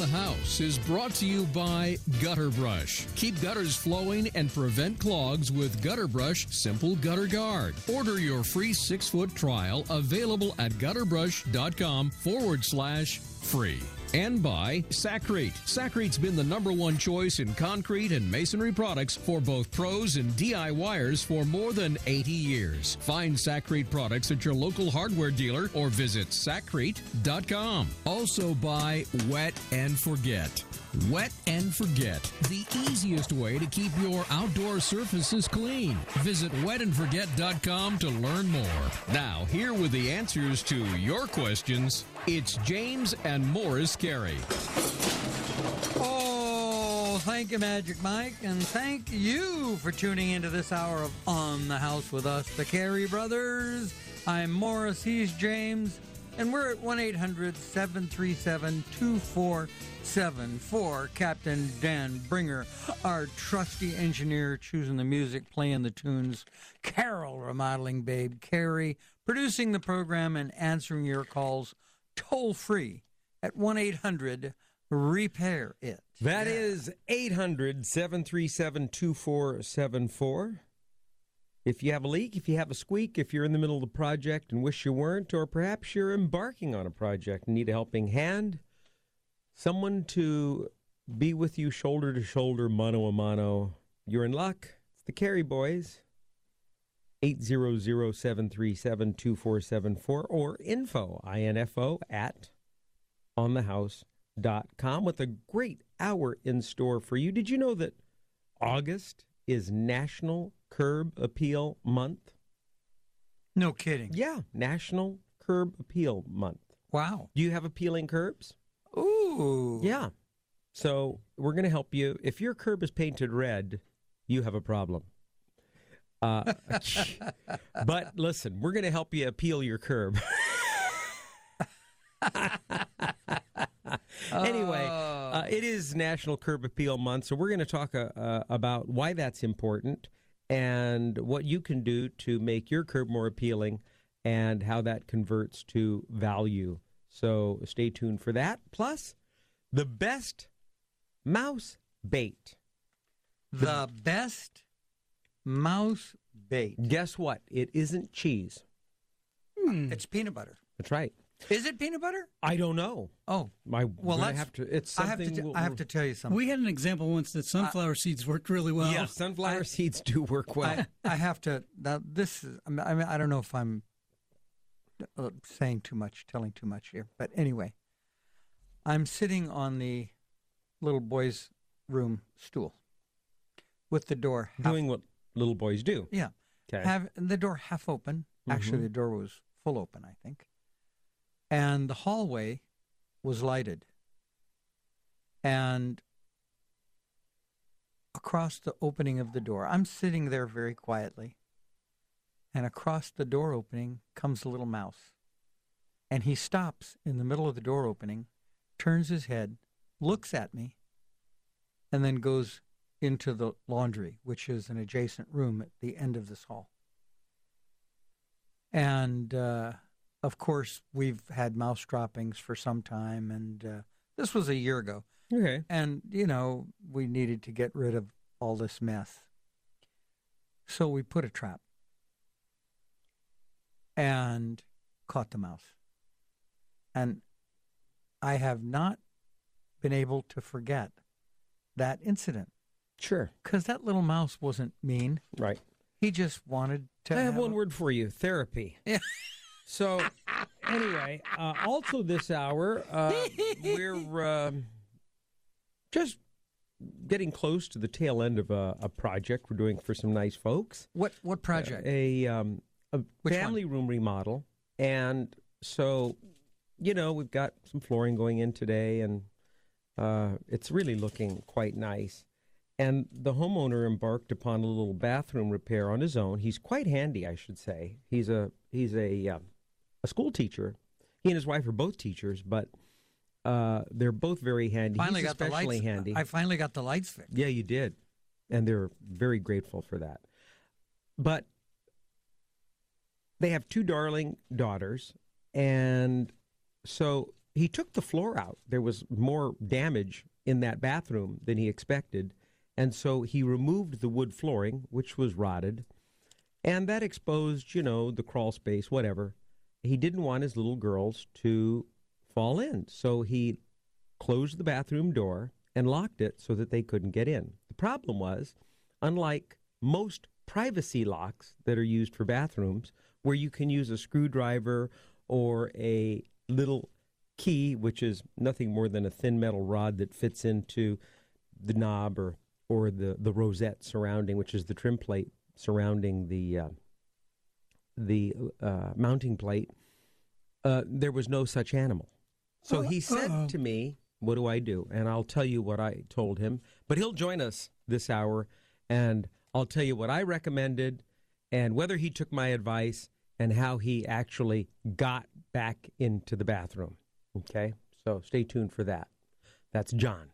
the House is brought to you by Gutter Brush. Keep gutters flowing and prevent clogs with Gutter Brush Simple Gutter Guard. Order your free 6-foot trial available at gutterbrush.com/free. And by Sacrete. Sacrete's been the #1 choice in concrete and masonry products for both pros and DIYers for more than 80 years. Find Sacrete products at your local hardware dealer or visit sacrete.com. Also by Wet and Forget. Wet and Forget, the easiest way to keep your outdoor surfaces clean. Visit wetandforget.com to learn more. Now, here with the answers to your questions, it's James and Morris Carey. Oh, thank you, Magic Mike, and thank you for tuning into this hour of On the House with us, the Carey Brothers. I'm Morris, he's James, and we're at 1-800-737-2474. Captain Dan Bringer, our trusty engineer, choosing the music, playing the tunes. Carol, remodeling babe. Carey, producing the program and answering your calls toll-free at 1-800-REPAIR-IT. That is 800-737-2474. If you have a leak, if you have a squeak, if you're in the middle of the project and wish you weren't, or perhaps you're embarking on a project and need a helping hand, someone to be with you shoulder to shoulder, mano a mano, you're in luck. It's the Carey Boys. 800-737-2474 or info at onthehouse.com with a great hour in store for you. Did you know that August is National Curb Appeal Month? No kidding. Yeah, National Curb Appeal Month. Wow. Do you have appealing curbs? Ooh. Yeah. So we're going to help you. If your curb is painted red, you have a problem. But listen, we're going to help you appeal your curb. Anyway, it is National Curb Appeal Month, so we're going to talk about why that's important and what you can do to make your curb more appealing and how that converts to value. So stay tuned for that. Plus, the best mouse bait. The best mouse bait. Guess what? It isn't cheese. It's peanut butter. That's right. Is it peanut butter? I don't know. Oh, Well, I have to. It's something. I have to tell you something. We had an example once that sunflower seeds worked really well. Yeah, sunflower seeds do work well. I have to. Now, this is. I mean, I don't know if I'm saying too much, telling too much here, but anyway, I'm sitting on the little boy's room stool with the door Doing what little boys do. Yeah. Okay. Have the door half open. Actually, the door was full open, I think. And the hallway was lighted. And across the opening of the door, I'm sitting there very quietly. And across the door opening comes a little mouse. And he stops in the middle of the door opening, turns his head, looks at me, and then goes into the laundry, which is an adjacent room at the end of this hall. And, of course, we've had mouse droppings for some time, and this was a year ago. Okay. And, you know, we needed to get rid of all this mess. So we put a trap and caught the mouse. And I have not been able to forget that incident. Sure. Because that little mouse wasn't mean. Right. He just wanted to I have one word for you, therapy. Yeah. So, anyway, also this hour, we're just getting close to the tail end of a project we're doing for some nice folks. What project? A Which family room remodel. And so, you know, we've got some flooring going in today, and it's really looking quite nice. And the homeowner embarked upon a little bathroom repair on his own. He's quite handy, I should say. He's a school teacher. He and his wife are both teachers, but they're both very handy. Finally He's got the especially lights. handy. I finally got the lights fixed. Yeah, you did. And they're very grateful for that. But they have two darling daughters, and so he took the floor out. There was more damage in that bathroom than he expected. And so he removed the wood flooring, which was rotted. And that exposed, the crawl space, whatever. He didn't want his little girls to fall in. So he closed the bathroom door and locked it so that they couldn't get in. The problem was, unlike most privacy locks that are used for bathrooms, where you can use a screwdriver or a little key, which is nothing more than a thin metal rod that fits into the knob or the rosette surrounding, which is the trim plate surrounding the mounting plate, there was no such animal. So he said to me, what do I do? And I'll tell you what I told him. But he'll join us this hour, and I'll tell you what I recommended and whether he took my advice and how he actually got back into the bathroom. Okay? So stay tuned for that. That's John.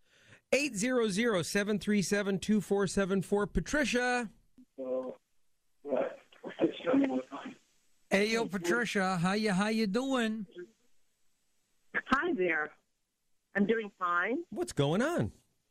800-737-2474. Patricia. Hey, yo, Patricia, how you doing? Hi there. I'm doing fine. What's going on?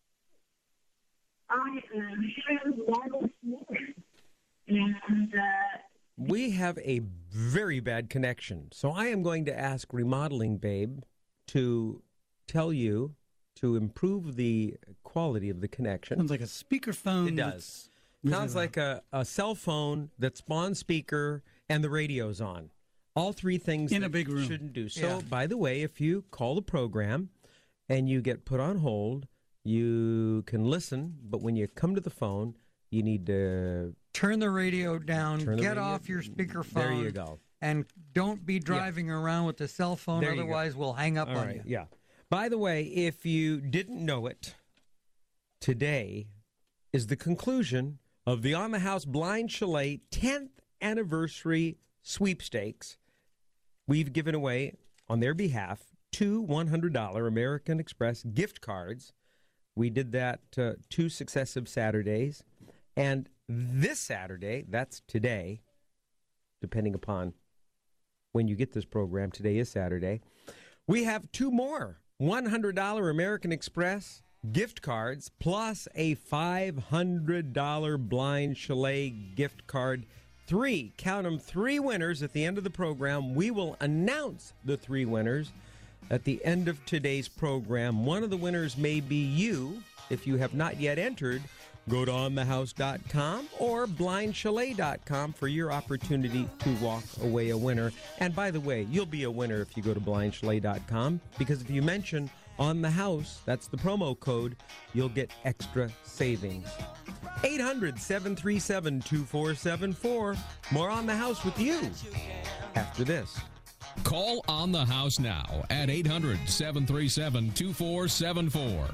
We have a very bad connection, so I am going to ask Remodeling Babe to tell you to improve the quality of the connection. Sounds like a speakerphone. It does. Sounds like a cell phone that's on speaker and the radio's on. All three things in a big room shouldn't do. So, by the way, if you call the program and you get put on hold, you can listen, but when you come to the phone, you need to turn the radio down, get off your speakerphone. There you go. And don't be driving around with the cell phone, There otherwise we'll hang up on right, you. Yeah. By the way, if you didn't know it, today is the conclusion of the On the House Blind Chalet 10th anniversary sweepstakes. We've given away, on their behalf, 2 $100 American Express gift cards. We did that 2 successive Saturdays. And this Saturday, that's today, depending upon when you get this program, today is Saturday, we have 2 more $100 American Express gift cards plus a $500 Blind Chalet gift card. 3, count them, 3 winners at the end of the program. We will announce the 3 winners at the end of today's program. One of the winners may be you. If you have not yet entered, go to onthehouse.com or blindchalet.com for your opportunity to walk away a winner. And by the way, you'll be a winner if you go to blindchalet.com, because if you mention On the House, that's the promo code, you'll get extra savings. 800-737-2474. More On the House with you after this. Call On the House now at 800-737-2474.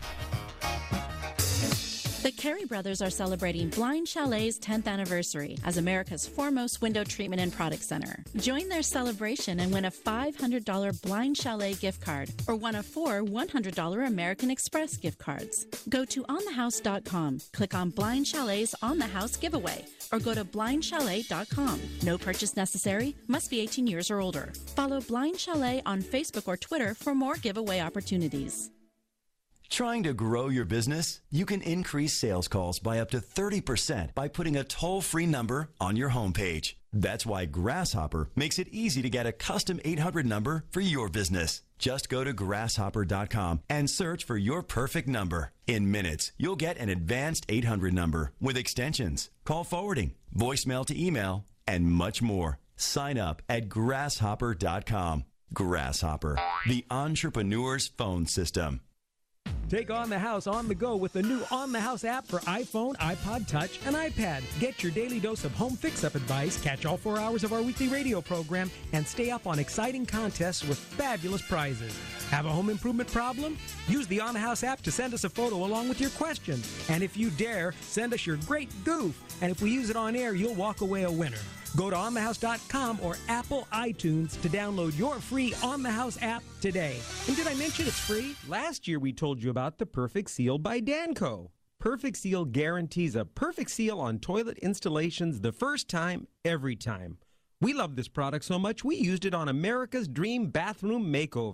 The Carey brothers are celebrating Blind Chalet's 10th anniversary as America's foremost window treatment and product center. Join their celebration and win a $500 Blind Chalet gift card or one of 4 $100 American Express gift cards. Go to onthehouse.com, click on Blind Chalet's On the House giveaway, or go to blindchalet.com. No purchase necessary, must be 18 years or older. Follow Blind Chalet on Facebook or Twitter for more giveaway opportunities. Trying to grow your business? You can increase sales calls by up to 30% by putting a toll-free number on your homepage. That's why Grasshopper makes it easy to get a custom 800 number for your business. Just go to grasshopper.com and search for your perfect number. In minutes, you'll get an advanced 800 number with extensions, call forwarding, voicemail to email, and much more. Sign up at grasshopper.com. Grasshopper, the entrepreneur's phone system. Take On the House on the go with the new On the House app for iPhone, iPod Touch, and iPad. Get your daily dose of home fix-up advice, catch all 4 hours of our weekly radio program, and stay up on exciting contests with fabulous prizes. Have a home improvement problem? Use the On the House app to send us a photo along with your question. And if you dare, send us your great goof. And if we use it on air, you'll walk away a winner. Go to onthehouse.com or Apple iTunes to download your free On the House app today. And did I mention it's free? Last year we told you about the Perfect Seal by Danco. Perfect Seal guarantees a perfect seal on toilet installations the first time, every time. We love this product so much we used it on America's Dream Bathroom Makeover.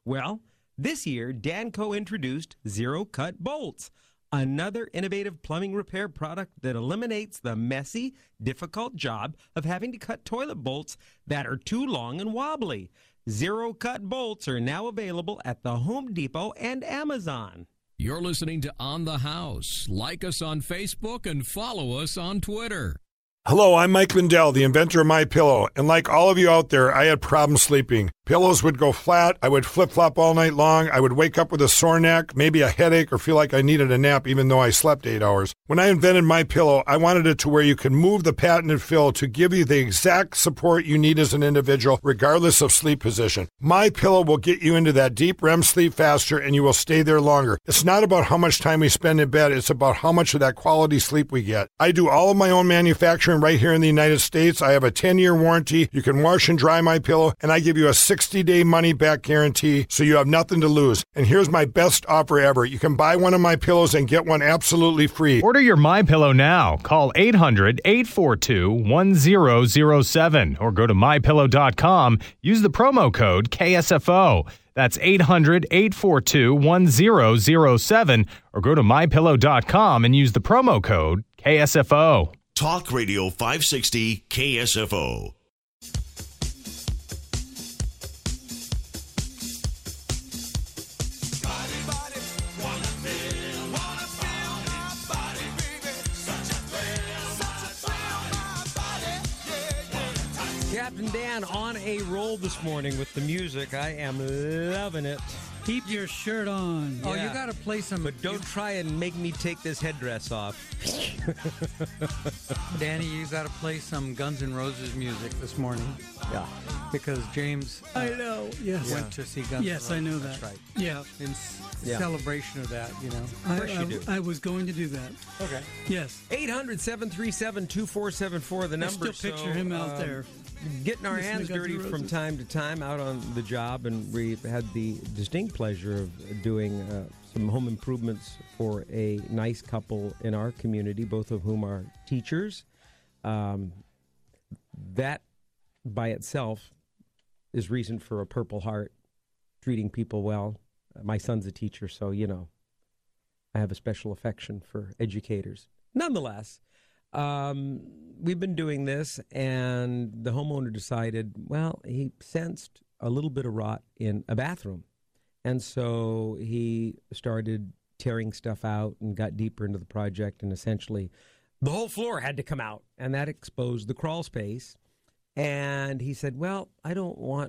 Well, this year, Danco introduced Zero Cut Bolts, another innovative plumbing repair product that eliminates the messy, difficult job of having to cut toilet bolts that are too long and wobbly. Zero Cut Bolts are now available at the Home Depot and Amazon. You're listening to On the House. Like us on Facebook and follow us on Twitter. Hello, I'm Mike Lindell, the inventor of MyPillow, and like all of you out there, I had problems sleeping. Pillows would go flat, I would flip-flop all night long, I would wake up with a sore neck, maybe a headache, or feel like I needed a nap even though I slept 8 hours. When I invented MyPillow, I wanted it to where you can move the patented fill to give you the exact support you need as an individual, regardless of sleep position. MyPillow will get you into that deep REM sleep faster, and you will stay there longer. It's not about how much time we spend in bed, it's about how much of that quality sleep we get. I do all of my own manufacturing right here in the United States. I have a 10-year warranty. You can wash and dry MyPillow, and I give you a 60-day money-back guarantee, so you have nothing to lose. And here's my best offer ever. You can buy one of my pillows and get one absolutely free. Order your MyPillow now. Call 800-842-1007 or go to MyPillow.com. Use the promo code KSFO. That's 800-842-1007 or go to MyPillow.com and use the promo code KSFO. Talk Radio 560 KSFO. Captain Dan on a roll this morning with the music. I am loving it. Keep your shirt on. Oh, you got to play some. But don't try and make me take this headdress off. Danny, you got to play some Guns N' Roses music this morning. Yeah. Because James I know. Yes. went to see Guns N' Yes, Roses. I know that. That's right. Yeah. In Yeah. celebration of that, you know. I was going to do that. Okay. Yes. 800-737-2474, the number. I still picture him out there. Getting our Listening hands to Guns N' dirty from Roses. time to time out on the job, and we had the distinct pleasure of doing some home improvements for a nice couple in our community, both of whom are teachers. That by itself is reason for a Purple Heart, treating people well. My son's a teacher, so, you know, I have a special affection for educators. Nonetheless, we've been doing this, and the homeowner decided, well, he sensed a little bit of rot in a bathroom. And so he started tearing stuff out and got deeper into the project, and essentially the whole floor had to come out, and that exposed the crawl space. And he said, well, I don't want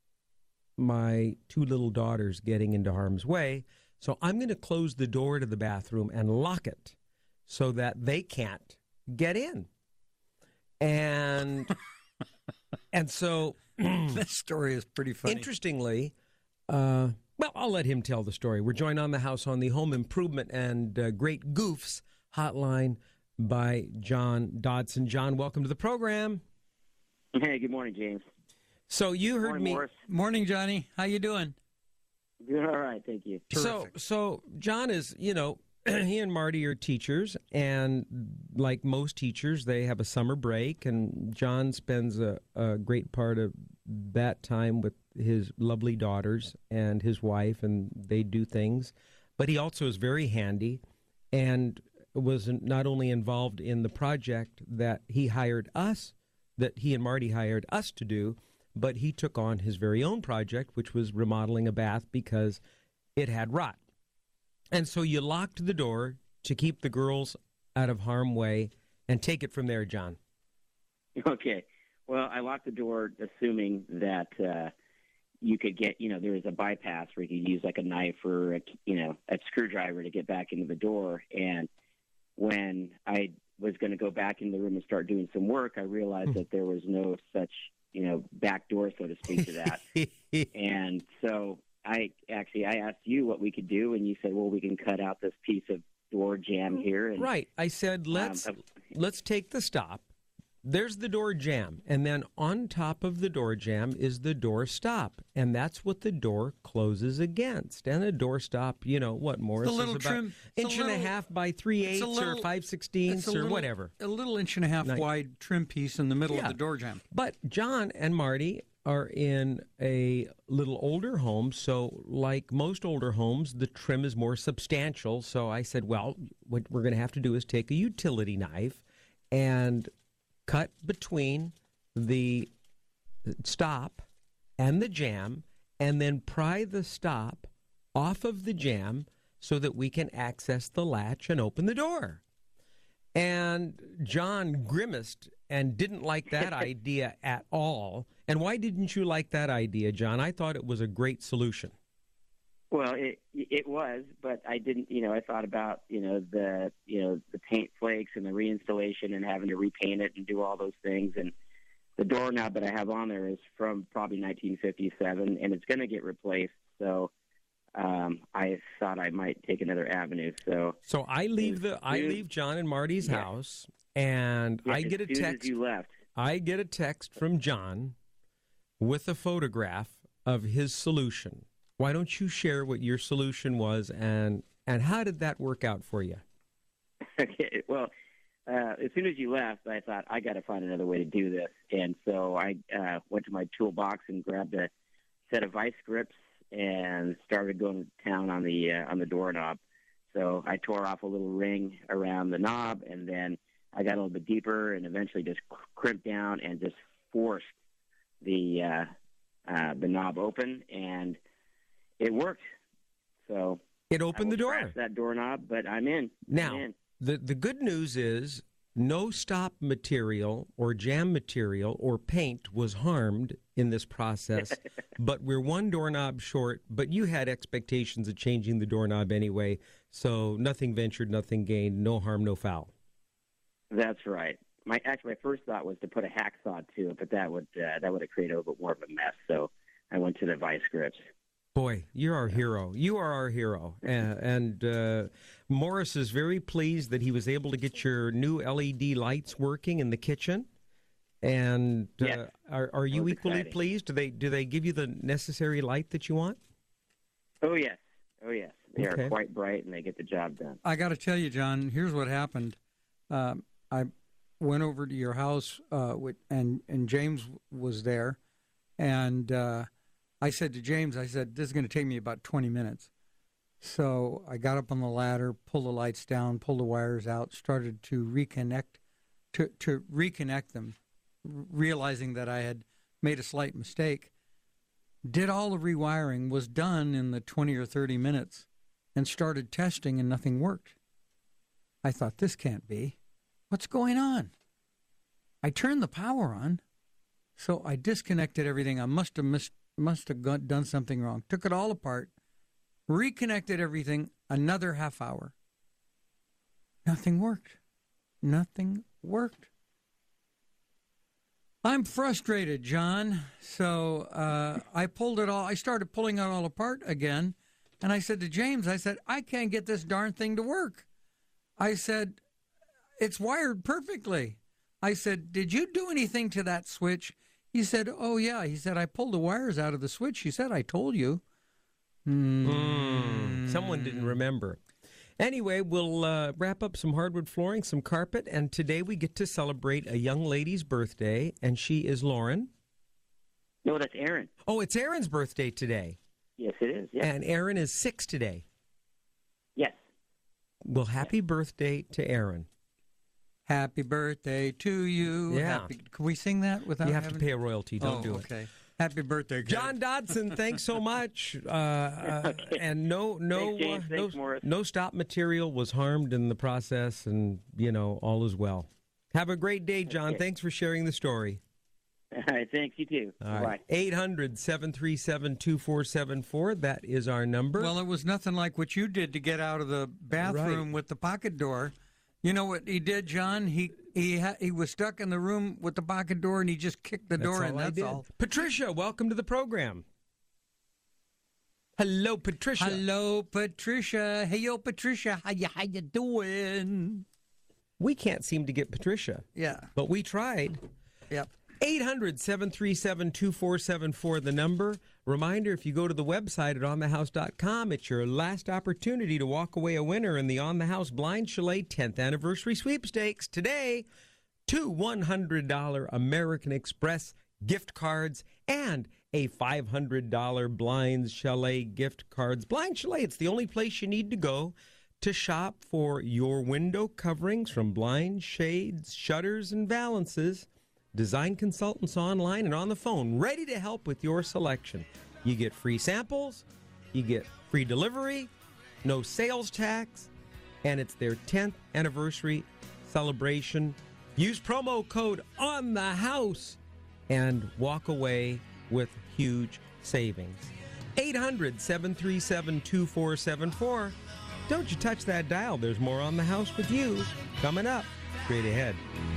my two little daughters getting into harm's way, so I'm going to close the door to the bathroom and lock it so that they can't get in. And so This story is pretty funny. interestingly, well, I'll let him tell the story. We're joined on the house on the Home Improvement and Great Goofs hotline by John Dodson. John, welcome to the program. Hey, good morning, James. So you heard Morning, me. Morris. Morning, Johnny. How you doing? Doing all right, thank you. So John is, you know, he and Marty are teachers, and like most teachers, they have a summer break, and John spends a great part of that time with his lovely daughters and his wife, and they do things. But he also is very handy and was not only involved in the project that he hired us, that he and Marty hired us to do, but he took on his very own project, which was remodeling a bath because it had rot. And so you locked the door to keep the girls out of harm's way, and take it from there, John. Okay. Well, I locked the door assuming that you could get, you know, there was a bypass where you could use like a knife or, a screwdriver to get back into the door. And when I was going to go back in the room and start doing some work, I realized that there was no such, back door, so to speak, to that. And so I asked you what we could do, and you said, well, we can cut out this piece of door jamb here. And, right. I said, let's take the stop. There's the door jamb, and then on top of the door jamb is the door stop, and that's what the door closes against. And a door stop, what, Morris, It's a little is about trim. inch and a half by 3/8 or 5/16 or whatever. A little inch and a half wide trim piece in the middle of the door jamb. But John and Marty are in a little older home, so like most older homes, the trim is more substantial. So I said, well, what we're going to have to do is take a utility knife and cut between the stop and the jamb, and then pry the stop off of the jamb so that we can access the latch and open the door. And John grimaced and didn't like that idea at all. And why didn't you like that idea, John? I thought it was a great solution. Well, it was, but I didn't. I thought about the paint flakes and the reinstallation and having to repaint it and do all those things. And the doorknob that I have on there is from probably 1957, and it's going to get replaced. So I thought I might take another avenue. So I leave John and Marty's house, and I get a text. You left. I get a text from John with a photograph of his solution. Why don't you share what your solution was, and how did that work out for you? Okay. Well, as soon as you left, I thought I got to find another way to do this, and so I went to my toolbox and grabbed a set of vice grips and started going to town on the doorknob. So I tore off a little ring around the knob, and then I got a little bit deeper, and eventually just crimped down and just forced the knob open, and it worked. So it opened the door. That doorknob, but I'm in. Now, the good news is no stop material or jam material or paint was harmed in this process, but we're one doorknob short, but you had expectations of changing the doorknob anyway, so nothing ventured, nothing gained, no harm, no foul. That's right. My first thought was to put a hacksaw to it, but that would have created a little bit more of a mess, so I went to the vice grips. Boy, you're our hero. You are our hero. And Morris is very pleased that he was able to get your new LED lights working in the kitchen. And yes. Are you equally pleased? Do they give you the necessary light that you want? Oh, yes. They are quite bright, and they get the job done. I got to tell you, John, here's what happened. I went over to your house, and James was there, and I said to James, this is going to take me about 20 minutes. So I got up on the ladder, pulled the lights down, pulled the wires out, started to reconnect them, realizing that I had made a slight mistake. Did all the rewiring, was done in the 20 or 30 minutes, and started testing, and nothing worked. I thought, this can't be. What's going on? I turned the power on, so I disconnected everything. I must have done something wrong. Took it all apart, reconnected everything, another half hour. Nothing worked. I'm frustrated, John. So I pulled it all. I started pulling it all apart again, and I said to James, I can't get this darn thing to work. I said, it's wired perfectly. I said, did you do anything to that switch? He said, oh, yeah. He said, I pulled the wires out of the switch. He said, I told you. Someone didn't remember. Anyway, we'll wrap up some hardwood flooring, some carpet, and today we get to celebrate a young lady's birthday, and she is Lauren. No, that's Erin. Oh, it's Erin's birthday today. Yes, it is. Yes. And Erin is 6 today. Yes. Well, happy birthday to Erin. Happy birthday to you. Yeah. Can we sing that without You have to pay a royalty. Don't do it. Okay. Happy birthday, kid. John Dodson, thanks so much. Okay. And no stop material was harmed in the process, and, all is well. Have a great day, John. Okay. Thanks for sharing the story. All right, thanks. You too. All Bye. right. 800-737-2474. That is our number. Well, it was nothing like what you did to get out of the bathroom with the pocket door. You know what he did, John? He was stuck in the room with the pocket door, and he just kicked the door in. That's all. Patricia, welcome to the program. Hello, Patricia. Hello, Patricia. Hey, yo, Patricia. How you doing? We can't seem to get Patricia. Yeah. But we tried. Yep. 800-737-2474, the number. Reminder, if you go to the website at onthehouse.com, it's your last opportunity to walk away a winner in the On the House Blind Chalet 10th Anniversary Sweepstakes. Today, 2 $100 American Express gift cards, and a $500 Blinds Chalet gift cards. Blinds Chalet, it's the only place you need to go to shop for your window coverings from blinds, shades, shutters, and valances. Design consultants online and on the phone, ready to help with your selection. You get free samples, you get free delivery, no sales tax, and it's their 10th anniversary celebration. Use promo code On The House and walk away with huge savings. 800-737-2474. Don't you touch that dial. There's more On The House with you coming up straight ahead.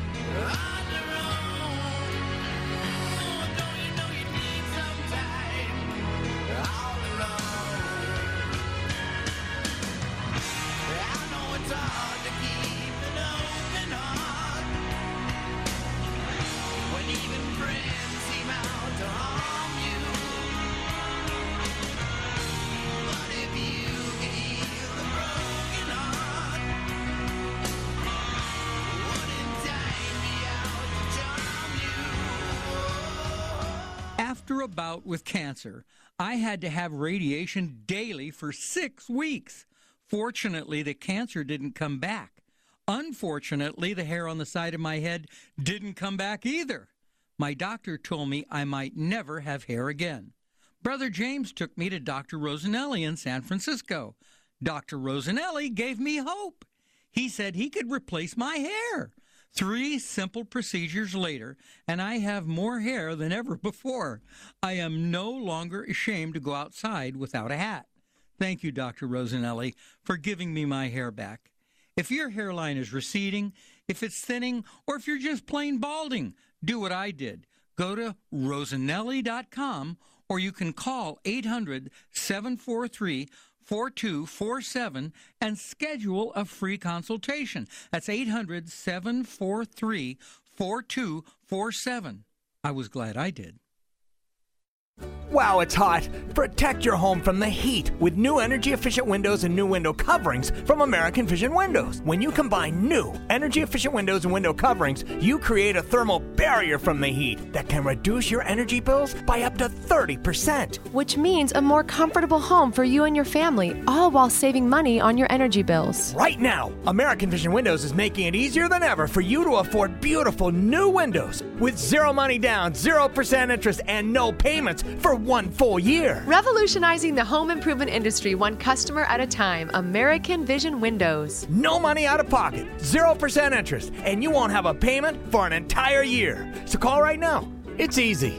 After a bout with cancer, I had to have radiation daily for 6 weeks. Fortunately, the cancer didn't come back. Unfortunately, the hair on the side of my head didn't come back either. My doctor told me I might never have hair again. Brother James took me to Dr. Rosanelli in San Francisco. Dr. Rosanelli gave me hope. He said he could replace my hair. 3 simple procedures later, and I have more hair than ever before. I am no longer ashamed to go outside without a hat. Thank you, Dr. Rosanelli, for giving me my hair back. If your hairline is receding, if it's thinning, or if you're just plain balding, do what I did. Go to Rosanelli.com, or you can call 800-743-4247 and schedule a free consultation. That's 800-743-4247. I was glad I did. Wow, it's hot. Protect your home from the heat with new energy-efficient windows and new window coverings from American Vision Windows. When you combine new energy-efficient windows and window coverings, you create a thermal barrier from the heat that can reduce your energy bills by up to 30%. Which means a more comfortable home for you and your family, all while saving money on your energy bills. Right now, American Vision Windows is making it easier than ever for you to afford beautiful new windows with zero money down, 0% interest, and no payments for 1 full year. Revolutionizing the home improvement industry one customer at a time. American Vision Windows. No money out of pocket, 0% interest, and you won't have a payment for an entire year. So call right now. It's easy.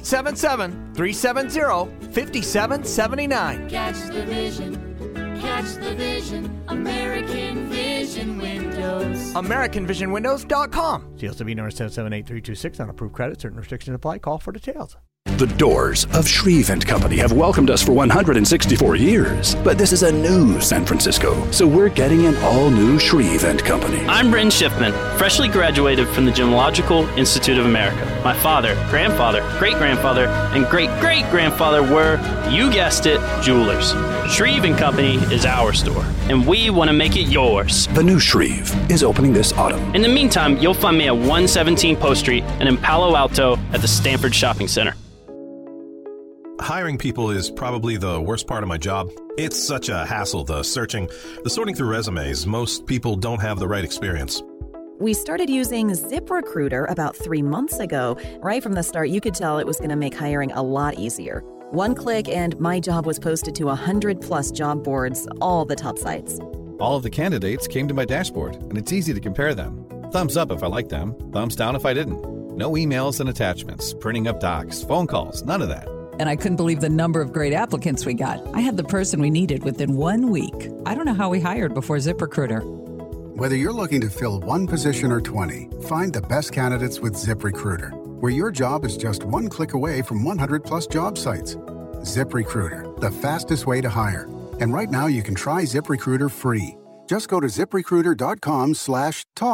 877-370-5779. Catch the vision. Catch the vision. American Vision Windows. AmericanVisionWindows.com. CLCB number 778-326 on approved credit. Certain restrictions apply. Call for details. The doors of Shreve & Company have welcomed us for 164 years, but this is a new San Francisco, so we're getting an all-new Shreve & Company. I'm Bryn Schiffman, freshly graduated from the Gemological Institute of America. My father, grandfather, great-grandfather, and great-great-grandfather were, you guessed it, jewelers. Shreve & Company is our store, and we want to make it yours. The new Shreve is opening this autumn. In the meantime, you'll find me at 117 Post Street and in Palo Alto at the Stanford Shopping Center. Hiring people is probably the worst part of my job. It's such a hassle, the searching, the sorting through resumes. Most people don't have the right experience. We started using ZipRecruiter about 3 months ago. Right from the start, you could tell it was going to make hiring a lot easier. One click and my job was posted to 100-plus job boards, all the top sites. All of the candidates came to my dashboard, and it's easy to compare them. Thumbs up if I liked them, thumbs down if I didn't. No emails and attachments, printing up docs, phone calls, none of that. And I couldn't believe the number of great applicants we got. I had the person we needed within 1 week. I don't know how we hired before ZipRecruiter. Whether you're looking to fill one position or 20, find the best candidates with ZipRecruiter, where your job is just one click away from 100-plus job sites. ZipRecruiter, the fastest way to hire. And right now you can try ZipRecruiter free. Just go to ZipRecruiter.com/talk.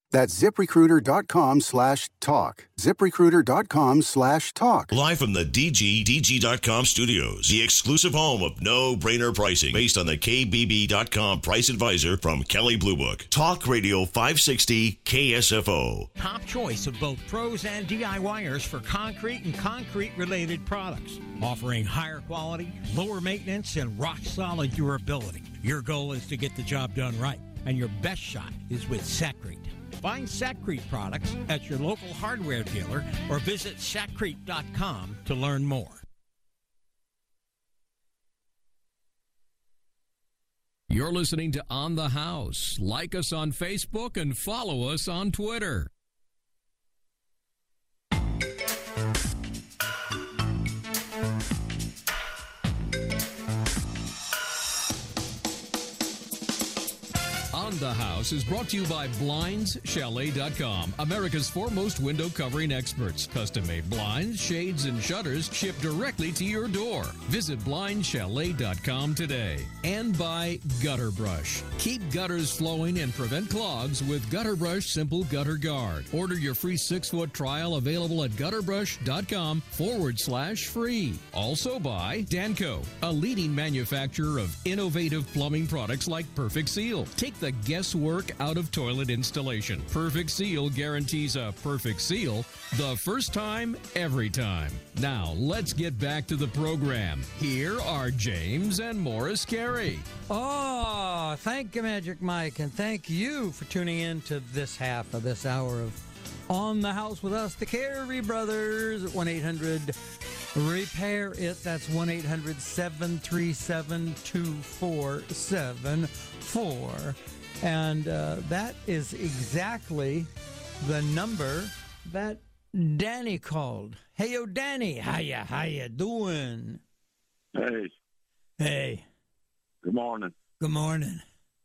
That's ZipRecruiter.com/talk. ZipRecruiter.com/talk. Live from the DG.com studios, the exclusive home of no-brainer pricing based on the KBB.com price advisor from Kelley Blue Book. Talk Radio 560 KSFO. Top choice of both pros and DIYers for concrete and concrete-related products. Offering higher quality, lower maintenance, and rock-solid durability. Your goal is to get the job done right, and your best shot is with Sakrete. Find Sakrete products at your local hardware dealer or visit Sakrete.com to learn more. You're listening to On the House. Like us on Facebook and follow us on Twitter. On the House is brought to you by BlindsChalet.com, America's foremost window covering experts. Custom-made blinds, shades, and shutters shipped directly to your door. Visit BlindsChalet.com today. And by Gutter Brush. Keep gutters flowing and prevent clogs with Gutter Brush Simple Gutter Guard. Order your free 6-foot trial available at gutterbrush.com/free. Also by Danco, a leading manufacturer of innovative plumbing products like Perfect Seal. Take the guesswork out of toilet installation. Perfect Seal guarantees a perfect seal the first time, every time. Now, let's get back to the program. Here are James and Morris Carey. Oh, thank you, Magic Mike, and thank you for tuning in to this half of this hour of On the House with us, the Carey Brothers, at 1-800-REPAIR-IT. That's 1-800-737-2474. And that is exactly the number that Danny called. Hey, yo, Danny, how ya doing? Hey. Hey. Good morning. Good morning.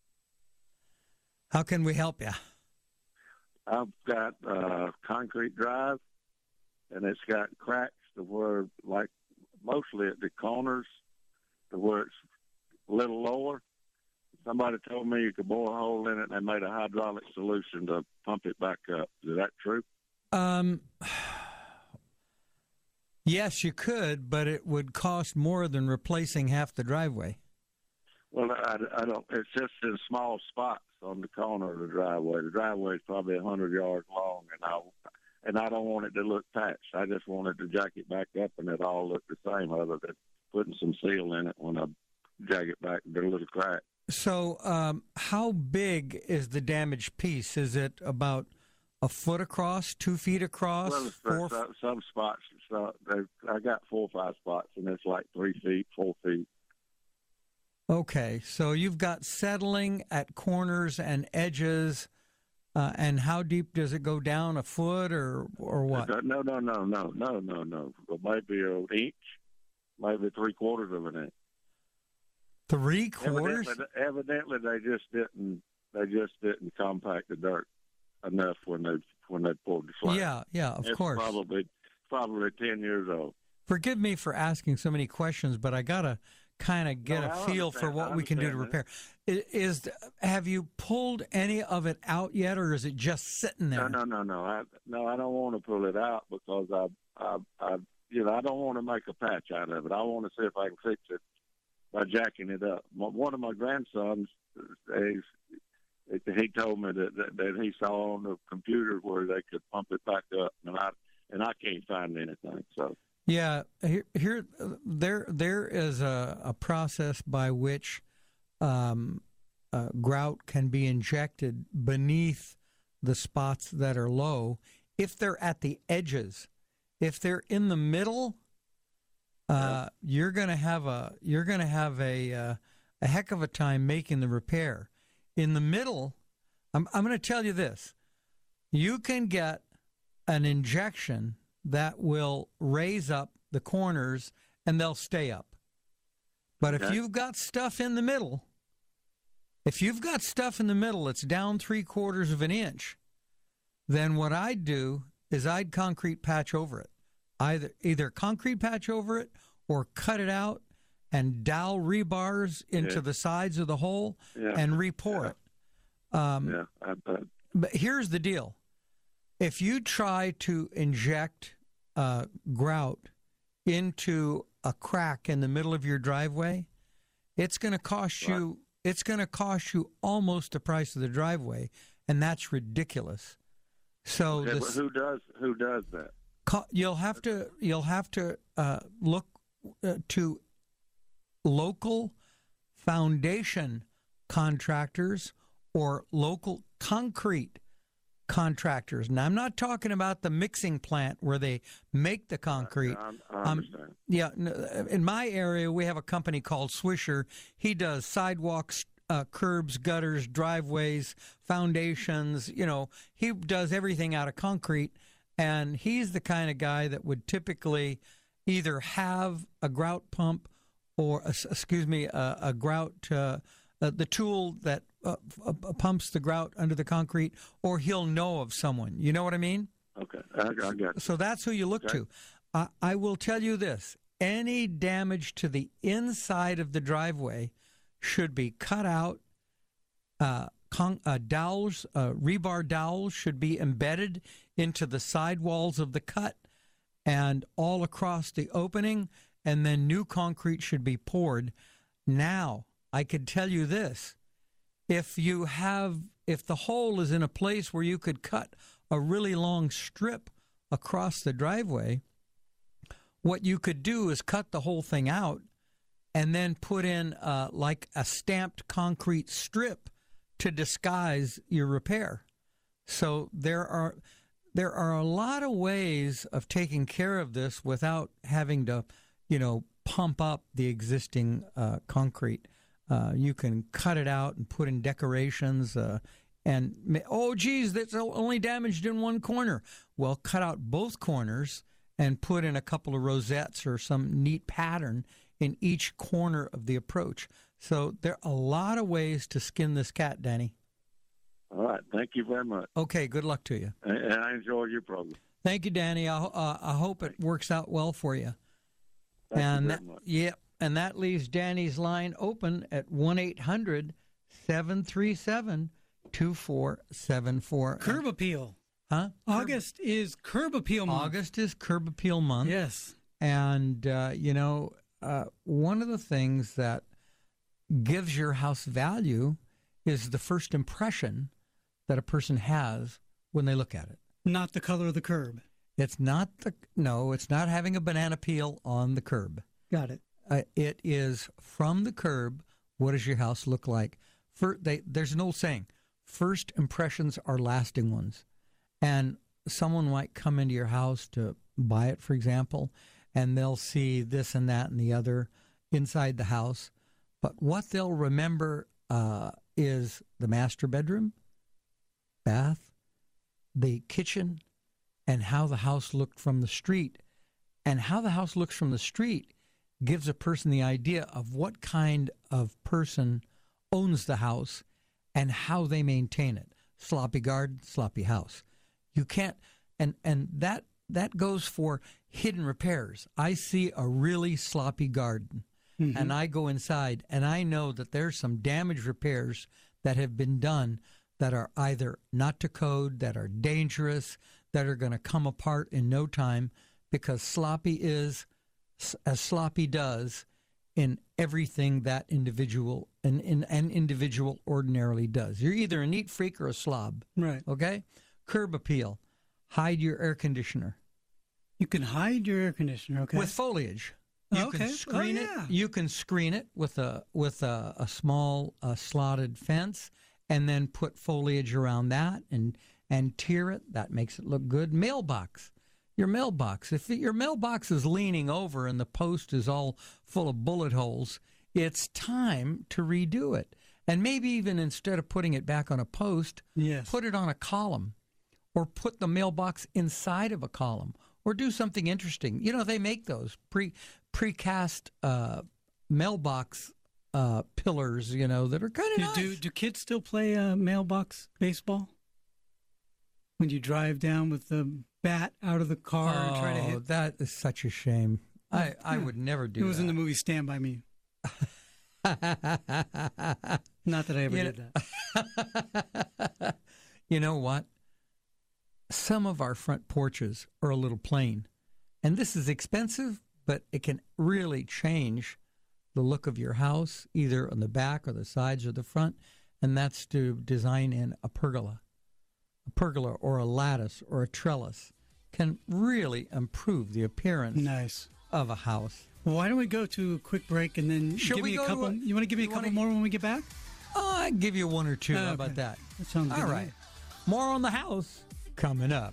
How can we help you? I've got a concrete drive, and it's got cracks to where, like, mostly at the corners, to where it's a little lower. Somebody told me you could bore a hole in it, and they made a hydraulic solution to pump it back up. Is that true? Yes, you could, but it would cost more than replacing half the driveway. Well, I don't. It's just in small spots on the corner of the driveway. The driveway is probably 100 yards long, and I don't want it to look patched. I just want it to jack it back up, and it all look the same, other than putting some seal in it when I jack it back. There's a little crack. So, how big is the damaged piece? Is it about a foot across, 2 feet across? Well, some spots. I got 4 or 5 spots, and it's like 3 feet, 4 feet. Okay, so you've got settling at corners and edges, and how deep does it go down? A foot or what? No. Maybe an inch, maybe 3/4 of an inch. 3/4? Evidently, they just didn't compact the dirt enough when they poured the slab. Yeah, of course. Probably 10 years old. Forgive me for asking so many questions, but I gotta kind of get a feel for what we can do to repair. Have you pulled any of it out yet, or is it just sitting there? No. I don't want to pull it out because I don't want to make a patch out of it. I want to see if I can fix it by jacking it up. One of my grandsons, he told me that he saw on the computer where they could pump it back up, and I can't find anything. So yeah, there is a process by which grout can be injected beneath the spots that are low if they're at the edges. If they're in the middle, you're going to have a heck of a time making the repair. In the middle, I'm going to tell you this: you can get an injection that will raise up the corners and they'll stay up. But if you've got stuff in the middle, it's down 3/4 of an inch, then what I'd do is I'd concrete patch over it. Either concrete patch over it or cut it out and dowel rebars into the sides of the hole and re-pour it. But here's the deal. If you try to inject grout into a crack in the middle of your driveway, it's going to cost you. It's going to cost you almost the price of the driveway, and that's ridiculous. So Okay, but who does that? You'll have to look to local foundation contractors or local concrete contractors. Now, I'm not talking about the mixing plant where they make the concrete. I understand. Yeah, in my area, we have a company called Swisher. He does sidewalks, curbs, gutters, driveways, foundations. You know, he does everything out of concrete, and he's the kind of guy that would typically either have a grout pump or, a grout, the tool that pumps the grout under the concrete, or he'll know of someone. You know what I mean? Okay, I got it. So that's who you look to. I will tell you this. Any damage to the inside of the driveway should be cut out. Dowels, rebar dowels should be embedded into the side walls of the cut and all across the opening, and then new concrete should be poured. Now, I could tell you this. If the hole is in a place where you could cut a really long strip across the driveway, what you could do is cut the whole thing out and then put in like a stamped concrete strip to disguise your repair. So there are a lot of ways of taking care of this without having to, pump up the existing concrete. You can cut it out and put in decorations that's only damaged in one corner. Well, cut out both corners and put in a couple of rosettes or some neat pattern in each corner of the approach. So there are a lot of ways to skin this cat, Danny. All right. Thank you very much. Okay. Good luck to you. And I enjoy your program. Thank you, Danny. I hope it works out well for you. Thank you very much. Yep. And that leaves Danny's line open at 1-800-737-2474. Curb appeal. Huh? August is curb appeal month. August is curb appeal month. Yes. And, one of the things that gives your house value is the first impression that a person has when they look at it. Not the color of the curb. It's not having a banana peel on the curb. Got it. It is from the curb, what does your house look like? There's an old saying, first impressions are lasting ones. And someone might come into your house to buy it, for example, and they'll see this and that and the other inside the house. But what they'll remember is the master bedroom, bath, the kitchen, and how the house looked from the street. And how the house looks from the street gives a person the idea of what kind of person owns the house and how they maintain it. Sloppy garden, sloppy house. You can't, and that goes for hidden repairs. I see a really sloppy garden, and I go inside, and I know that there's some damage repairs that have been done that are either not to code, that are dangerous, that are going to come apart in no time, because sloppy is as sloppy does in everything that individual an individual ordinarily does. You're either a neat freak or a slob. Right. Okay? Curb appeal. Hide your air conditioner. You can hide your air conditioner, okay? With foliage. You can screen it. You can screen it with a small slotted fence, and then put foliage around that and tier it. That makes it look good. Mailbox. Your mailbox. If your mailbox is leaning over and the post is all full of bullet holes, it's time to redo it. And maybe even instead of putting it back on a post, put it on a column, or put the mailbox inside of a column, or do something interesting. They make those precast mailbox pillars, that are kind of nice. Do kids still play mailbox baseball? When you drive down with the bat out of the car and try to hit? That is such a shame. I would never do that. It was in the movie Stand By Me. Not that I ever did that. You know what? Some of our front porches are a little plain, and this is expensive, but it can really change the look of your house, either on the back or the sides or the front, and that's to design in a pergola. A pergola or a lattice or a trellis can really improve the appearance of a house. Well, why don't we go to a quick break and then give me a couple? You want to give me a couple more when we get back? I'll give you one or two. How about that? That sounds good. All right. More on the house coming up.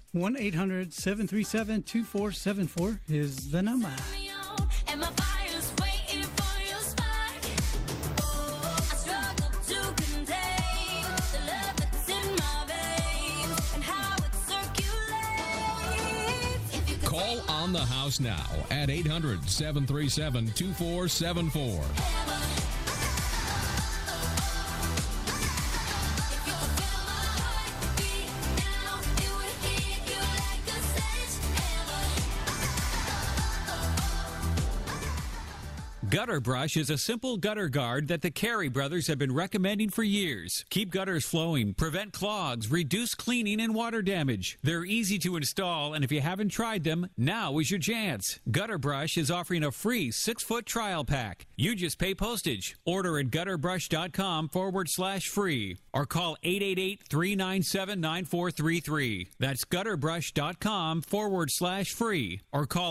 1-800-737-2474 is the number. And my fire's waiting for your spark. I struggle to contain the love that's in my veins and how it circulates. Call on the house now at 800-737-2474. Gutter Brush is a simple gutter guard that the Carey brothers have been recommending for years. Keep gutters flowing, prevent clogs, reduce cleaning and water damage. They're easy to install, and if you haven't tried them, now is your chance. Gutter Brush is offering a free 6-foot trial pack. You just pay postage. Order at gutterbrush.com/free or call 888-397-9433. That's gutterbrush.com/free or call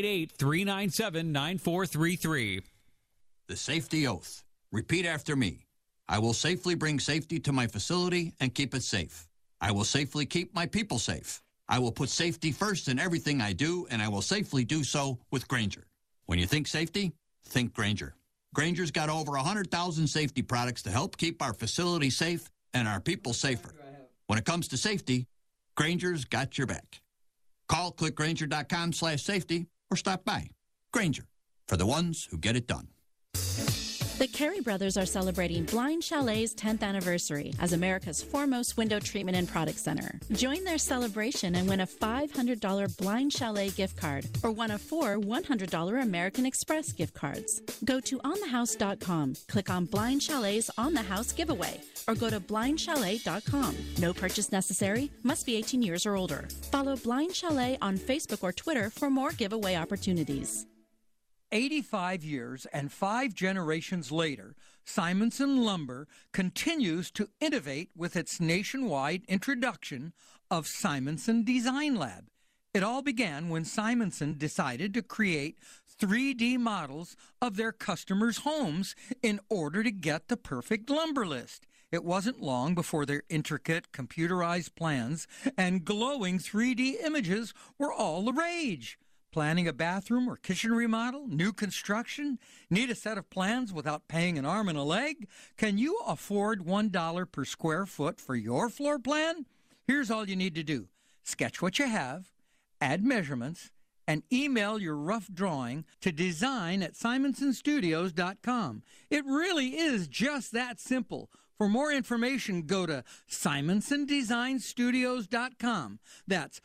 888-397-9433. The safety oath. Repeat after me. I will safely bring safety to my facility and keep it safe. I will safely keep my people safe. I will put safety first in everything I do, and I will safely do so with Grainger. When you think safety, think Grainger. Grainger's got over 100,000 safety products to help keep our facility safe and our people safer. When it comes to safety, Grainger's got your back. Call clickgrainger.com/safety or stop by. Grainger, for the ones who get it done. The Carey brothers are celebrating Blind Chalet's 10th anniversary as America's foremost window treatment and product center. Join their celebration and win a $500 Blind Chalet gift card or one of 4 $100 American Express gift cards. Go to onthehouse.com, click on Blind Chalet's On the House giveaway, or go to blindchalet.com. No purchase necessary, must be 18 years or older. Follow Blind Chalet on Facebook or Twitter for more giveaway opportunities. 85 years and 5 generations later, Simonson Lumber continues to innovate with its nationwide introduction of Simonson Design Lab. It all began when Simonson decided to create 3D models of their customers' homes in order to get the perfect lumber list. It wasn't long before their intricate computerized plans and glowing 3D images were all the rage. Planning a bathroom or kitchen remodel, new construction, need a set of plans without paying an arm and a leg? Can you afford $1 per square foot for your floor plan? Here's all you need to do. Sketch what you have, add measurements, and email your rough drawing to design@simonsonstudios.com. It really is just that simple. For more information, go to simonsondesignstudios.com. That's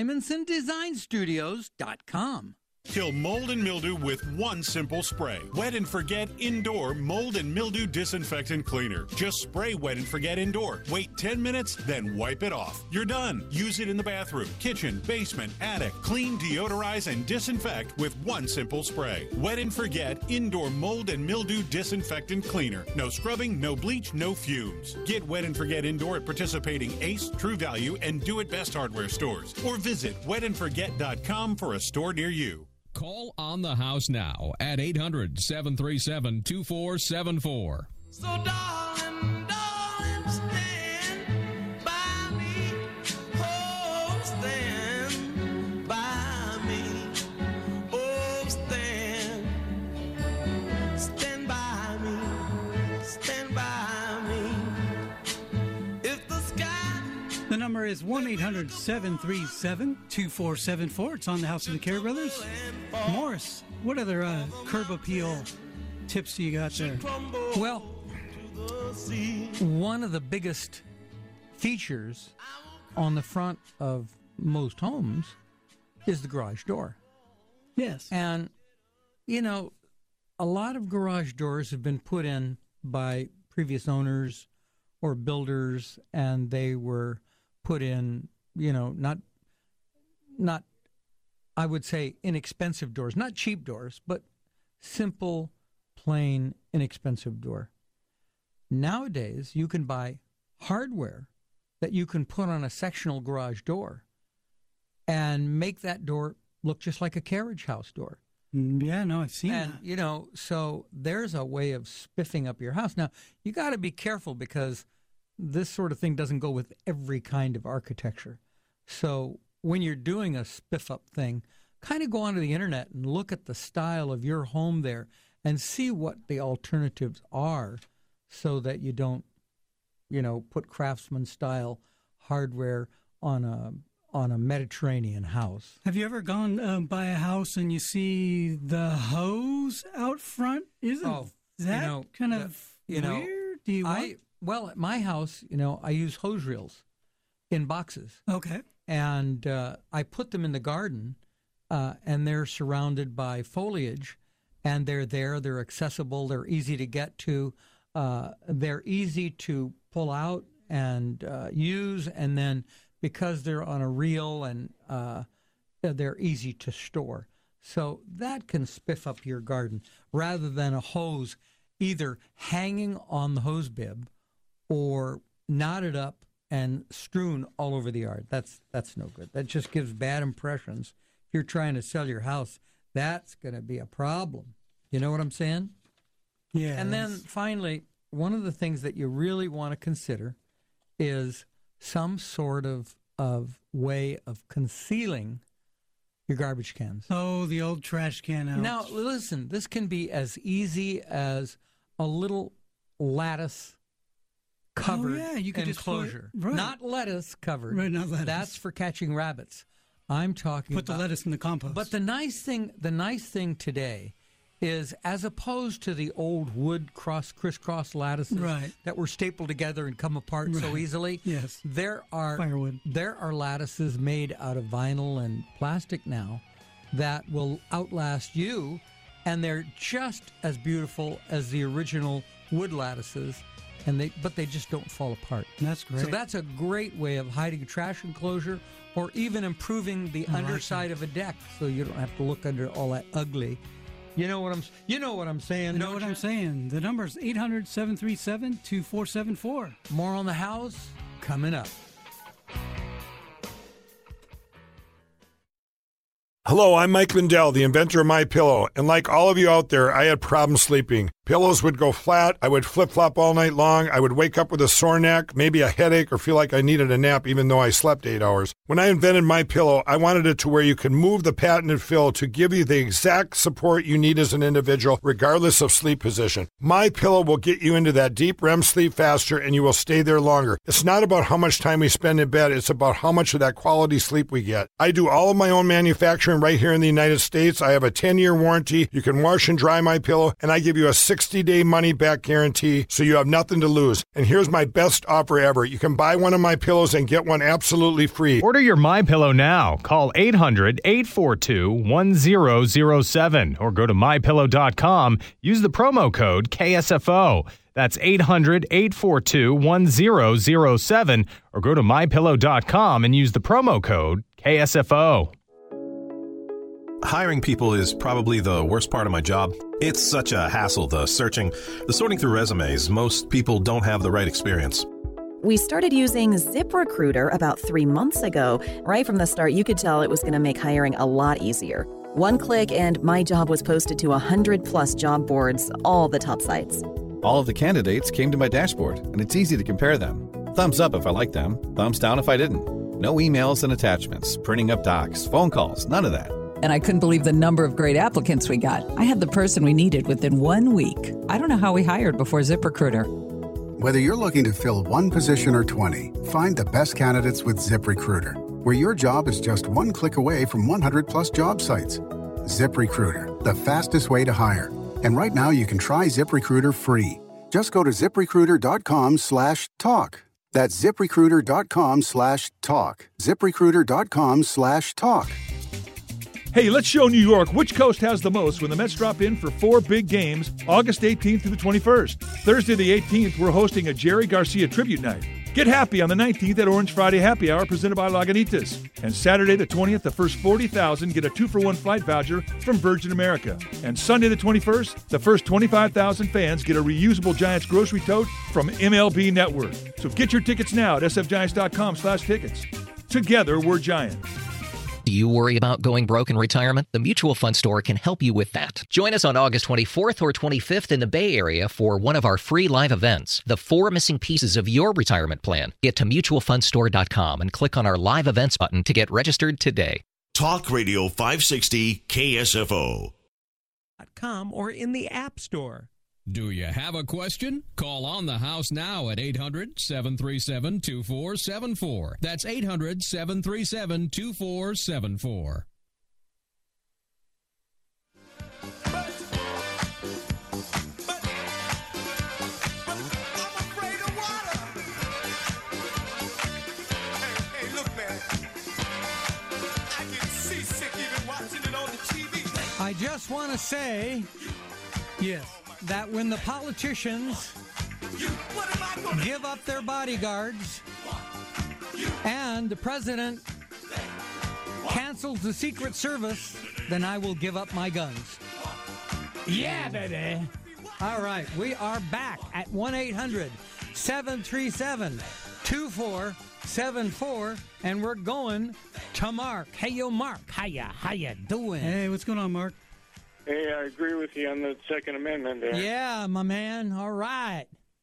simonsondesignstudios.com. Kill mold and mildew with one simple spray. Wet and Forget Indoor Mold and Mildew Disinfectant Cleaner. Just spray Wet and Forget Indoor. Wait 10 minutes, then wipe it off. You're done. Use it in the bathroom, kitchen, basement, attic. Clean, deodorize, and disinfect with one simple spray. Wet and Forget Indoor Mold and Mildew Disinfectant Cleaner. No scrubbing, no bleach, no fumes. Get Wet and Forget Indoor at participating Ace, True Value, and Do It Best hardware stores. Or visit wetandforget.com for a store near you. Call on the house now at 800-737-2474. So darling, stand by me. Oh, stand by me. Oh, stand by me. Stand by me. If the sky... The number is 1-800-737-2474. It's on the House of the Carey Brothers. Morris, what other curb appeal tips do you got there? Well, one of the biggest features on the front of most homes is the garage door. Yes. And, you know, a lot of garage doors have been put in by previous owners or builders, and they were put in, not I would say inexpensive doors, not cheap doors, but simple, plain, inexpensive door. Nowadays, you can buy hardware that you can put on a sectional garage door and make that door look just like a carriage house door. Yeah, no, I've seen that. And, so there's a way of spiffing up your house. Now, you got to be careful because this sort of thing doesn't go with every kind of architecture. So when you're doing a spiff-up thing, kind of go onto the internet and look at the style of your home there and see what the alternatives are so that you don't, put craftsman-style hardware on a Mediterranean house. Have you ever gone by a house and you see the hose out front? Isn't that kind of weird? Do you Well, at my house, I use hose reels in boxes. Okay. And I put them in the garden, and they're surrounded by foliage, and they're there. They're accessible. They're easy to get to. They're easy to pull out and use, and then because they're on a reel and they're easy to store. So that can spiff up your garden rather than a hose either hanging on the hose bib or knotted up and strewn all over the yard. That's no good. That just gives bad impressions. If you're trying to sell your house, that's going to be a problem. You know what I'm saying? Yeah. And then finally, one of the things that you really want to consider is some sort of way of concealing your garbage cans. Oh, the old trash can out. Now, listen, this can be as easy as a little lattice covered you could enclosure. Just put, right. Not lettuce covered. Right, not lettuce. That's for catching rabbits. I'm talking Put the lettuce in the compost. But the nice thing today is, as opposed to the old wood crisscross lattices that were stapled together and come apart so easily, yes, there are firewood. There are lattices made out of vinyl and plastic now that will outlast you, and they're just as beautiful as the original wood lattices, but they just don't fall apart. That's great. So that's a great way of hiding a trash enclosure, or even improving the underside of a deck, so you don't have to look under all that ugly. You know what I'm saying? I know what I'm saying. The number is 800-737-2474. More on the house coming up. Hello, I'm Mike Lindell, the inventor of MyPillow, and like all of you out there, I had problems sleeping. Pillows would go flat, I would flip-flop all night long, I would wake up with a sore neck, maybe a headache, or feel like I needed a nap even though I slept 8 hours. When I invented MyPillow, I wanted it to where you can move the patented fill to give you the exact support you need as an individual, regardless of sleep position. MyPillow will get you into that deep REM sleep faster, and you will stay there longer. It's not about how much time we spend in bed, it's about how much of that quality sleep we get. I do all of my own manufacturing right here in the United States. I have a 10-year warranty. You can wash and dry MyPillow, and I give you a 60-day money-back guarantee, so you have nothing to lose. And here's my best offer ever. You can buy one of my pillows and get one absolutely free. Order your MyPillow now. Call 800-842-1007 or go to MyPillow.com. Use the promo code KSFO. That's 800-842-1007 or go to MyPillow.com and use the promo code KSFO. Hiring people is probably the worst part of my job. It's such a hassle, the searching, the sorting through resumes. Most people don't have the right experience. We started using ZipRecruiter about 3 months ago. Right from the start, you could tell it was going to make hiring a lot easier. One click and my job was posted to 100+ job boards, all the top sites. All of the candidates came to my dashboard, and it's easy to compare them. Thumbs up if I liked them, thumbs down if I didn't. No emails and attachments, printing up docs, phone calls, none of that. And I couldn't believe the number of great applicants we got. I had the person we needed within 1 week. I don't know how we hired before ZipRecruiter. Whether you're looking to fill one position or 20, find the best candidates with ZipRecruiter, where your job is just one click away from 100+ job sites. ZipRecruiter, the fastest way to hire. And right now you can try ZipRecruiter free. Just go to ZipRecruiter.com/talk. That's ZipRecruiter.com/talk. ZipRecruiter.com/talk. Hey, let's show New York which coast has the most when the Mets drop in for 4 big games, August 18th through the 21st. Thursday the 18th, we're hosting a Jerry Garcia tribute night. Get happy on the 19th at Orange Friday Happy Hour presented by Lagunitas. And Saturday the 20th, the first 40,000 get a 2-for-1 flight voucher from Virgin America. And Sunday the 21st, the first 25,000 fans get a reusable Giants grocery tote from MLB Network. So get your tickets now at sfgiants.com/tickets. Together, we're Giants. Do you worry about going broke in retirement? The Mutual Fund Store can help you with that. Join us on August 24th or 25th in the Bay Area for one of our free live events, The 4 Missing Pieces of Your Retirement Plan. Get to mutualfundstore.com and click on our live events button to get registered today. Talk Radio 560 KSFO. .com or in the App Store. Do you have a question? Call On the House now at 800-737-2474. That's 800-737-2474. I just want to say, yes, that when the politicians give up their bodyguards and the president cancels the Secret Service, then I will give up my guns. Yeah, baby. All right, we are back at 1-800-737-2474, and we're going to Mark. Hey, yo, Mark. How ya doing? Hey, what's going on, Mark? Hey, I agree with you on the Second Amendment there. Yeah, my man. All right.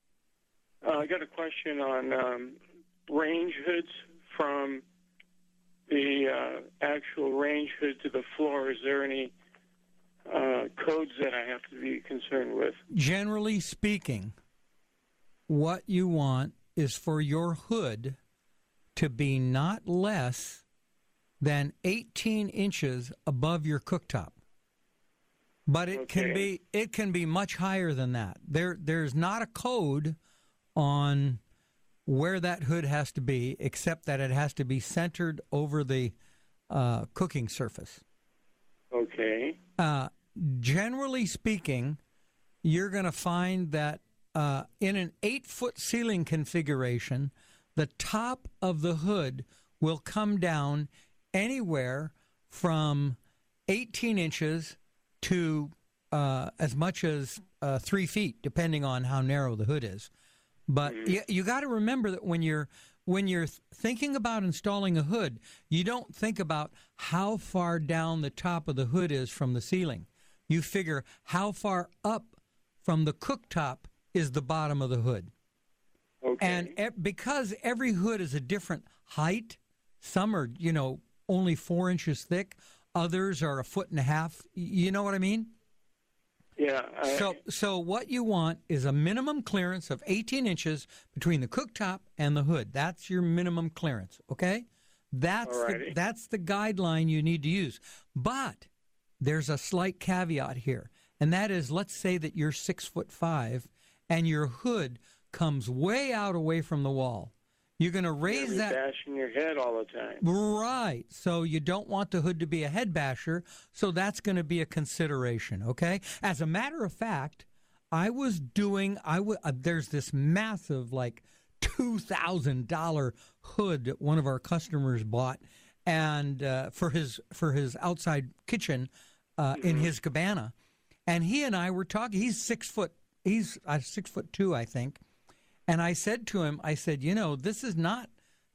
I got a question on range hoods from the actual range hood to the floor. Is there any codes that I have to be concerned with? Generally speaking, what you want is for your hood to be not less than 18 inches above your cooktop. But it can be much higher than that. There's not a code on where that hood has to be, except that it has to be centered over the cooking surface. Okay. Generally speaking, you're going to find that in an 8-foot ceiling configuration, the top of the hood will come down anywhere from 18 inches to as much as 3 feet, depending on how narrow the hood is. But you got to remember that when you're thinking about installing a hood, you don't think about how far down the top of the hood is from the ceiling. You figure how far up from the cooktop is the bottom of the hood. Okay. And because every hood is a different height, some are, only 4 inches thick. Others are 1.5 feet. You know what I mean? Yeah. So what you want is a minimum clearance of 18 inches between the cooktop and the hood. That's your minimum clearance, okay? That's the guideline you need to use. But there's a slight caveat here, and that is, let's say that you're 6'5" and your hood comes way out away from the wall. You're going to raise that. Bashing your head all the time. Right. So you don't want the hood to be a head basher. So that's going to be a consideration. Okay. As a matter of fact, there's this massive, like $2,000 hood that one of our customers bought, and for his outside kitchen in his cabana, and he and I were talking. He's 6 foot. He's 6'2", I think. And I said to him, this is not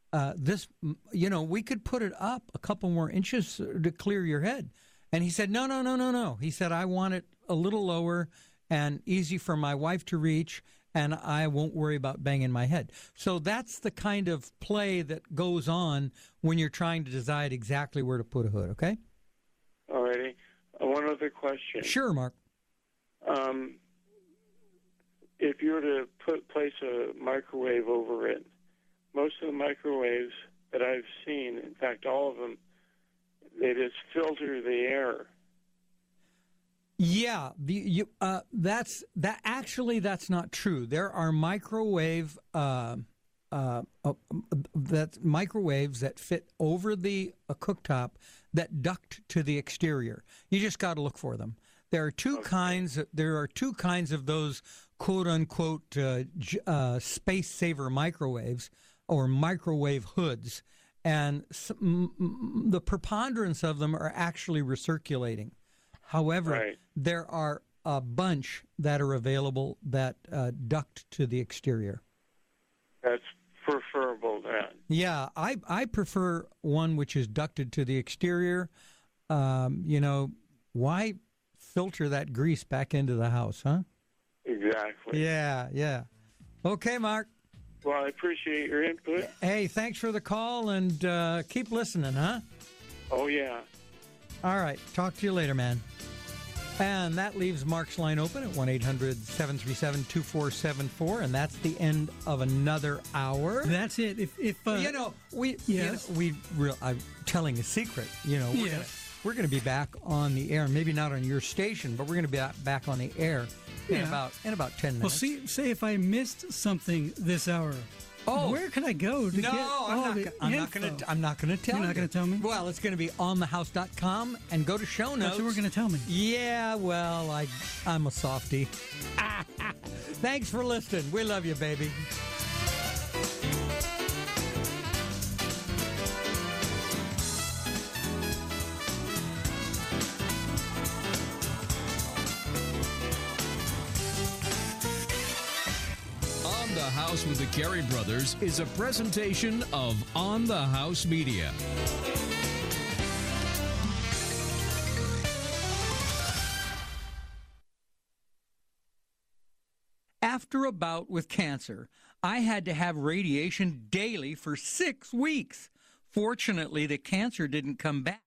we could put it up a couple more inches to clear your head. And he said, no. He said, I want it a little lower and easy for my wife to reach, and I won't worry about banging my head. So that's the kind of play that goes on when you're trying to decide exactly where to put a hood, okay? All righty. One other question. Sure, Mark. If you were to place a microwave over it, most of the microwaves that I've seen, in fact, all of them, they just filter the air. Yeah, that's not true. There are microwaves that fit over the cooktop that duct to the exterior. You just got to look for them. There are two kinds. There are two kinds of those quote unquote space saver microwaves. or microwave hoods, and the preponderance of them are actually recirculating. However, there are a bunch that are available that duct to the exterior. That's preferable then. Yeah, I prefer one which is ducted to the exterior. Why filter that grease back into the house, huh? Exactly. Yeah. Okay, Mark. Well, I appreciate your input. Hey, thanks for the call, and keep listening, huh? Oh, yeah. All right. Talk to you later, man. And that leaves Mark's line open at 1-800-737-2474, and that's the end of another hour. That's it. I'm telling a secret. We're going to be back on the air. Maybe not on your station, but we're going to be back on the air in about 10 minutes. Well, say if I missed something this hour. Where can I go to get all the info? I'm not going to tell you. You're not going to tell me? Well, it's going to be onthehouse.com and go to show notes. That's what we're going to tell me. Yeah, well, I'm a softie. Thanks for listening. We love you, baby. On the House with the Carey Brothers is a presentation of On the House Media. After a bout with cancer, I had to have radiation daily for 6 weeks. Fortunately, the cancer didn't come back.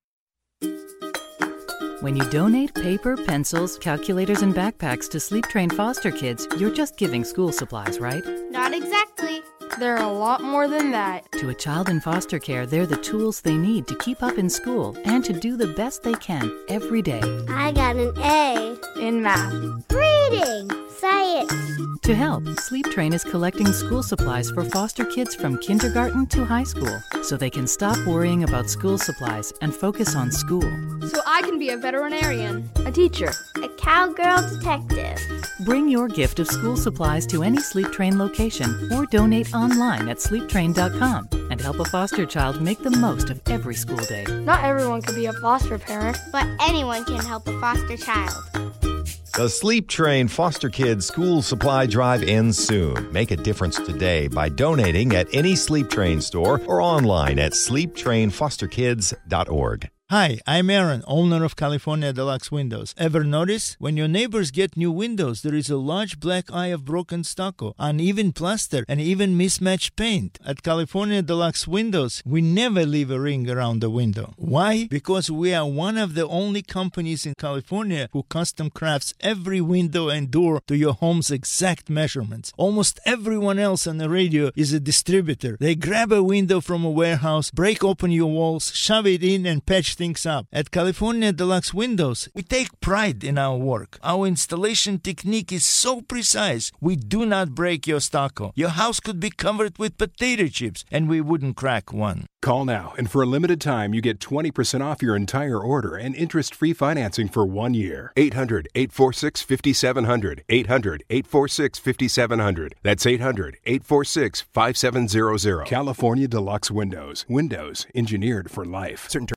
When you donate paper, pencils, calculators, and backpacks to sleep-trained foster kids, you're just giving school supplies, right? Not exactly. They're a lot more than that. To a child in foster care, they're the tools they need to keep up in school and to do the best they can every day. I got an A in math, reading, science. To help, Sleep Train is collecting school supplies for foster kids from kindergarten to high school, so they can stop worrying about school supplies and focus on school. So I can be a veterinarian, a teacher, a cowgirl detective. Bring your gift of school supplies to any Sleep Train location or donate online at sleeptrain.com and help a foster child make the most of every school day. Not everyone can be a foster parent, but anyone can help a foster child. The Sleep Train Foster Kids School Supply Drive ends soon. Make a difference today by donating at any Sleep Train store or online at sleeptrainfosterkids.org. Hi, I'm Aaron, owner of California Deluxe Windows. Ever notice? When your neighbors get new windows, there is a large black eye of broken stucco, uneven plaster, and even mismatched paint. At California Deluxe Windows, we never leave a ring around the window. Why? Because we are one of the only companies in California who custom crafts every window and door to your home's exact measurements. Almost everyone else on the radio is a distributor. They grab a window from a warehouse, break open your walls, shove it in, and patch things up. At California Deluxe Windows, we take pride in our work. Our installation technique is so precise, we do not break your stucco. Your house could be covered with potato chips, and we wouldn't crack one. Call now, and for a limited time, you get 20% off your entire order and interest-free financing for 1 year. 800-846-5700. 800-846-5700. That's 800-846-5700. California Deluxe Windows. Windows engineered for life. Certain terms